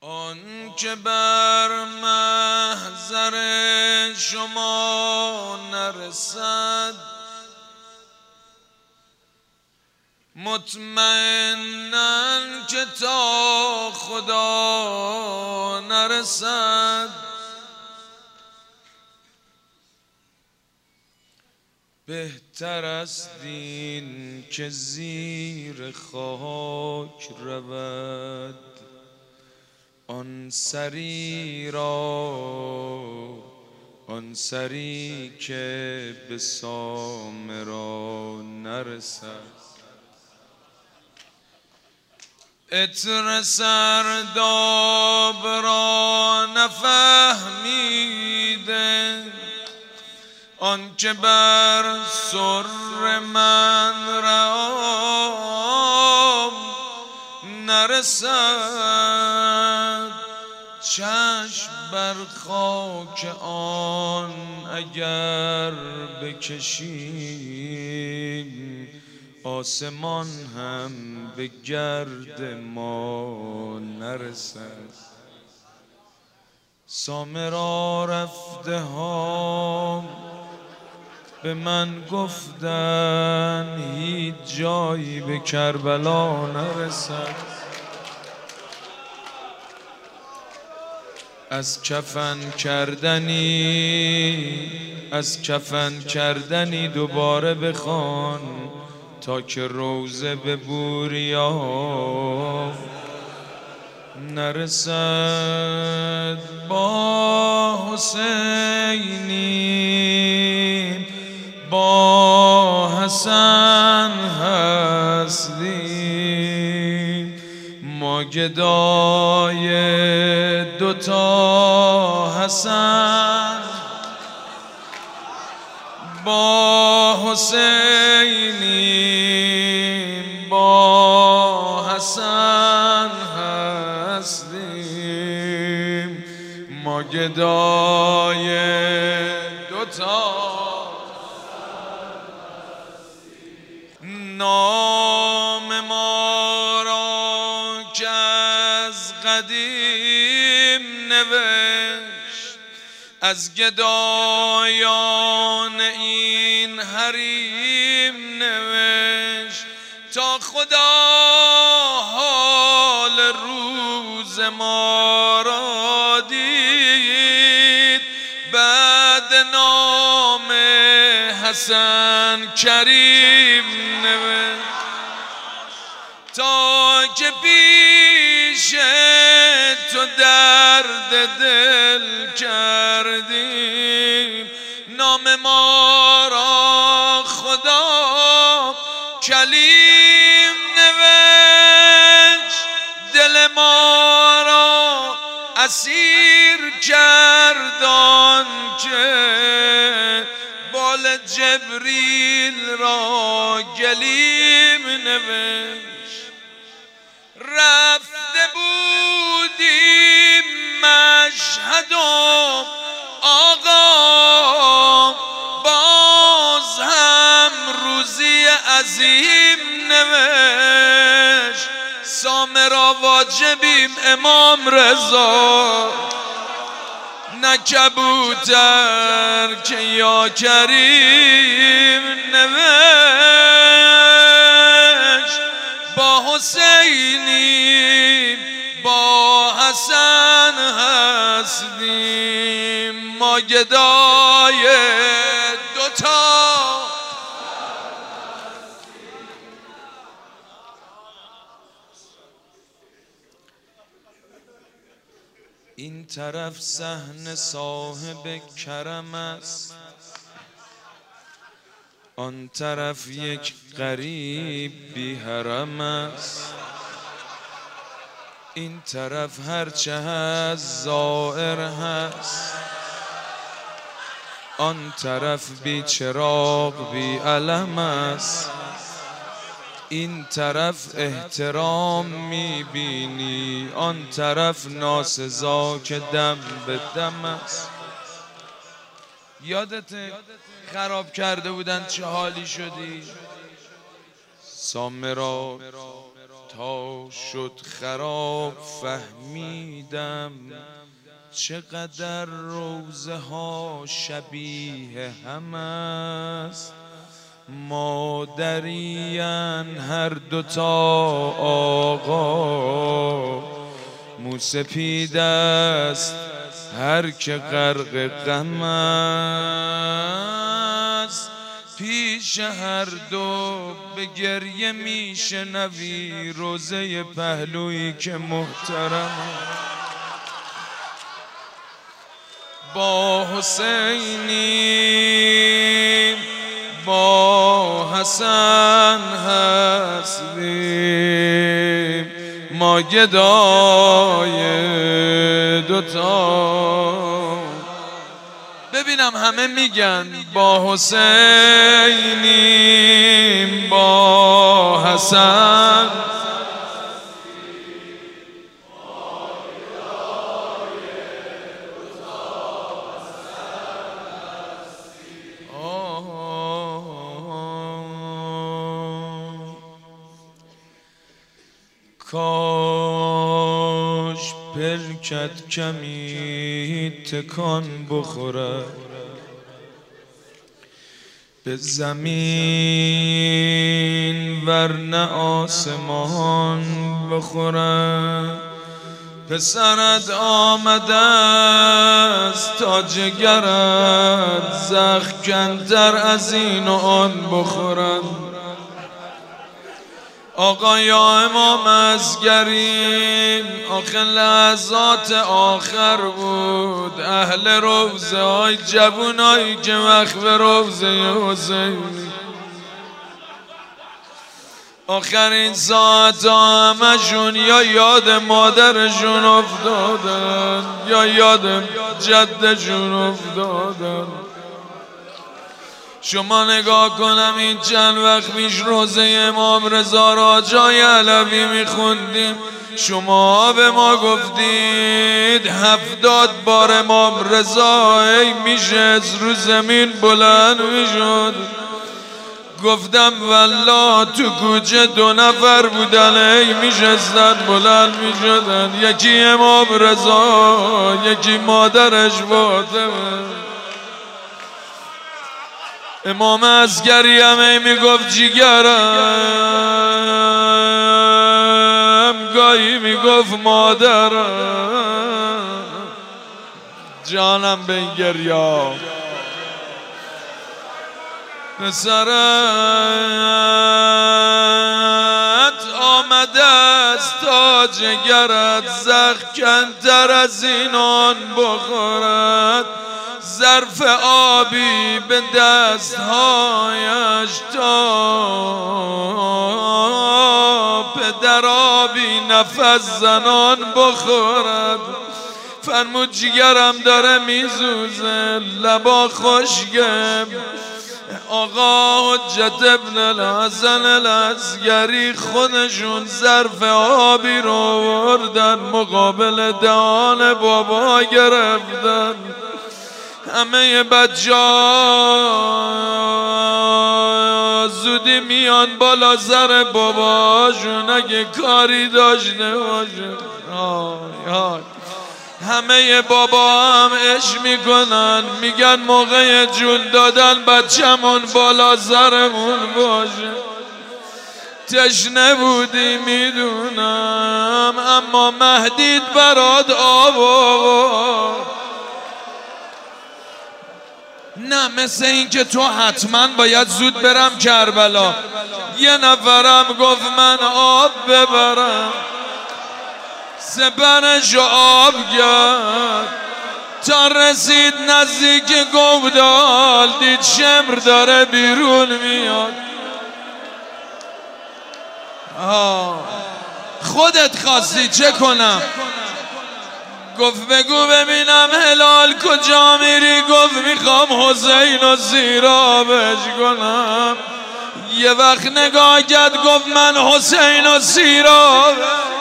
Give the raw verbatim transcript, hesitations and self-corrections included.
آن که بر محضر شما نرسد مطمئنن که تا خدا نرسد بهتر است این که زیر خاک رود آن سری را آن سری که به سامرا نرسد عطر سرداب را نفهمیده آن که بر سر من رام نرسد چشم بر خاک آن اگر بکشیم آسمان هم به گرد ما نرسد سامرا رفته ها به من گفتن هیچ جایی به کربلا نرسد از کفن کردنی از کفن کردنی دوباره بخوان تا که روزه به بوریا نرسد با حسینی با حسن هستیم ما گدای دوتا حسن با حسینی با حسن هستیم ما گدای دوتا نام ما را که از قدیم نوشت از گدایان این حریم نوشت تا خدا حال روز ما را دید بعد نام حسن کریم نوشت تا که پیش تو درد دل کردیم نام ما را خدا کلیم نوشت دل ما را اسیر کردان که بال جبریل را گلیم نوشت رفته بودیم مشهد و آقا باز هم روزی عظیم نوشت سامرا واجبیم امام رضا نه کبوتر که یا کریم نوشت با حسینی با حسن هستیم ما گدای دوتا این طرف صحن صاحب کرم است آن طرف یک غریب بی حرم است این طرف هرچه هست زائر هست آن طرف بی چراغ بی علم است این طرف احترام میبینی آن طرف ناسزا که دم به دم است یادت خراب کرده بودن چه حالی شدی سامرا تا شد خراب فهمیدم چقدر روزه ها شبیه هم است. مادرین هر دوتا آقا، موسپید است هر که غرق غم است. پیش هر دو به گریه میشنوی روزه پهلویی که محترم با حسینی با حسن هستیم ما گدای دوتا. ببینم همه میگن با حسینیم با حسن کاش پلکت کمی تکان بخوره به زمین ورنه آسمان بخوره. پسرت آمده است تا جگرت زخم کمتر از این و آن بخورد. آقا یا امام اصغری آخه لحظات آخر بود، اهل روزه های جوونایی که وقت به روزه حسین آخرین ساعت ها همشون یا یاد مادرشون افتادن یا یاد جدشون افتادن. شما نگاه کنم این چند وقت پیش روزه امام رضا را جای علوی میخوندیم، شما به ما گفتید هفتاد بار امام رضا ای میشه از رو زمین بلند میشد. گفتم والله تو کوچه دو نفر بودن ای میشستن بلند میشدن، یکی امام رضا یکی مادرش فاطمه. امام اصغری هم میگفت جیگرم، گاهی میگفت مادرم، جانم به این گریا. پسرت آمده است تا جگرت زخم کمتر از این آن بخورد. ظرف آبی به دستهایش تا پدر آبی نفس زنان بخورد. فرمود جیگرم داره میزوزه لبا خشکه. آقا حجت ابن الحسن الاصغری خودشون ظرف آبی رو آوردن مقابل دهان بابا گرفتن. همه بچه ها زودی میان بالا سر باباشون اگه کاری داشته باشه. همه بابا هم عشق میکنن میگن موقع جون دادن بچه‌مون بالا سرمون باشه. تشنه بودی میدونم اما مهدیت برات آب آورد. نه مثل این که تو حتما باید زود برم کربلا. یه نفرم گفت من آب ببرم، سپرش آب کرد تا رسید نزدیک گودال، دید شمر داره بیرون میاد. آه. خودت خواستی چه کنم؟ گفت بگو ببینم هلال کجا میری؟ گفت میخوام حسین و سیرابش کنم. یه وقت نگاه کرد گفت من حسین و سیراب